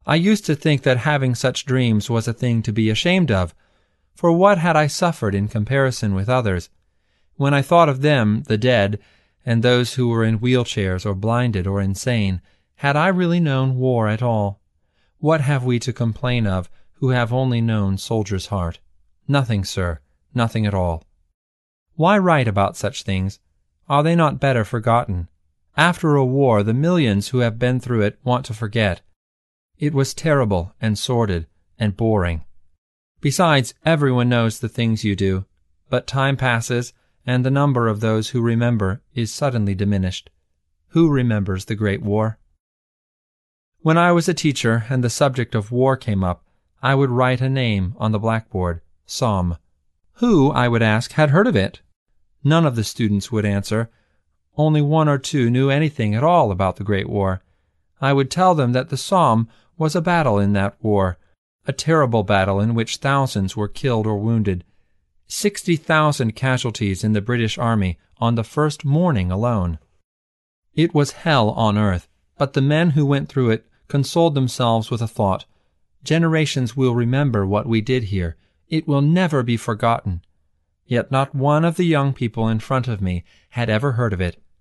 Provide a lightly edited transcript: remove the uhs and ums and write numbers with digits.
I used to think that having such dreams was a thing to be ashamed of, for what had I suffered in comparison with others? When I thought of them, the dead, and those who were in wheelchairs or blinded or insane, had I really known war at all? What have we to complain of who have only known soldier's heart? Nothing, sir, nothing at all. Why write about such things? Are they not better forgotten? After a war, the millions who have been through it want to forget. It was terrible and sordid and boring. Besides, everyone knows the things you do, but time passes, and the number of those who remember is suddenly diminished. Who remembers the Great War? When I was a teacher and the subject of war came up, I would write a name on the blackboard, Somme. Who, I would ask, had heard of it? None of the students would answer. Only one or two knew anything at all about the Great War. I would tell them that the Somme was a battle in that war, a terrible battle in which thousands were killed or wounded. 60,000 casualties in the British Army on the first morning alone. It was hell on earth, but the men who went through it consoled themselves with a thought. Generations will remember what we did here. It will never be forgotten. Yet not one of the young people in front of me had ever heard of it.